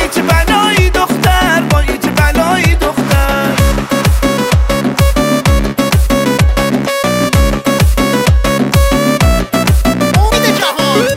وای چه بلایی دختر، وای چه بلایی دختر. امید جهان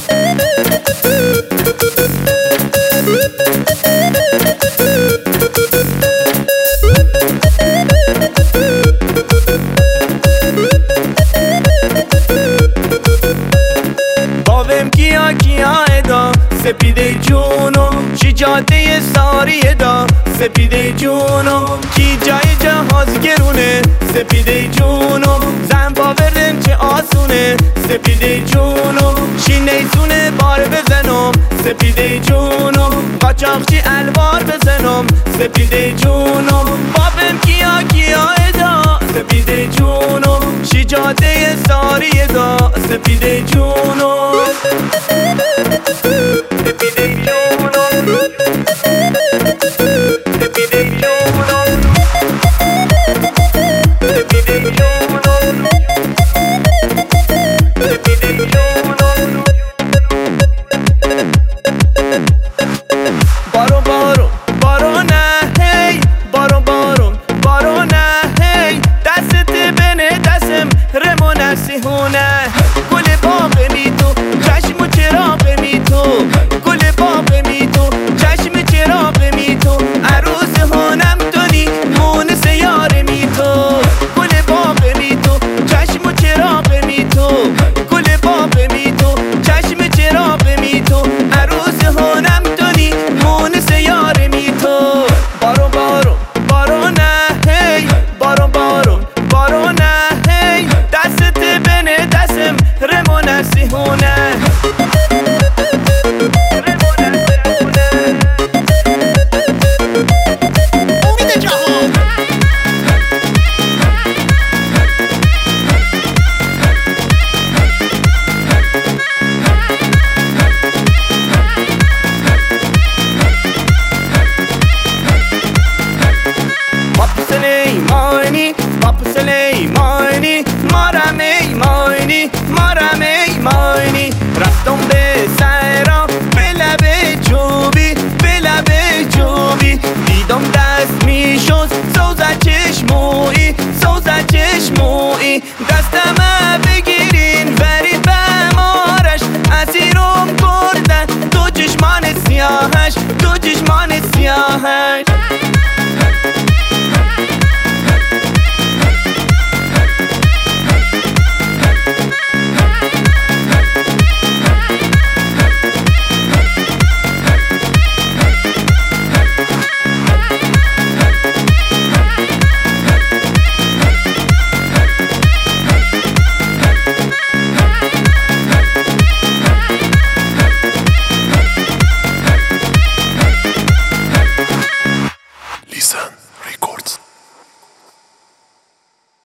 باوم کیا کیا ادا سپیده جونو چی جاده ساریه دا سپیده جونو کی جای جهاز گرونه سپیده جونو زن باورن چه آسونه سپیده جونو چی نیسونه بار بزنم سپیده جونو قاچاقچی الوار بزنم سپیده جونو باوم کیا کیا ادا سپیده جونو چی جاده ساریه دا سپیده جونو سپیده جونو سپیده جونو سپیده جونو سپیده جونو بارو بارو بارو نه هی بارو بارو بارو نه هی دستت بنه دستم رمو نسیحونه گل باغ می تو چشم و چراغ می تو گل باغ می تو چشم چراغ می تو عروس هانم دانی مونس یار می تو گل باغ می تو چشم و چراغ می تو گل باغ می تو چشم چراغ می تو عروس هانم دانی مونس یار می تو بارو بارو بارو نه هی بارو بارو بارو نه هی دستت بنه دستم رمو نسیحونه امید جهان Papa Süleyman'ı, Papa Süleyman'ı Mara Meymani رفتم به سهرا به لب جوبی دیدم دست میشد سوزه چشمویی دستم بگیرین برید به مارش اسیرم کردن دو چشمان سیاهش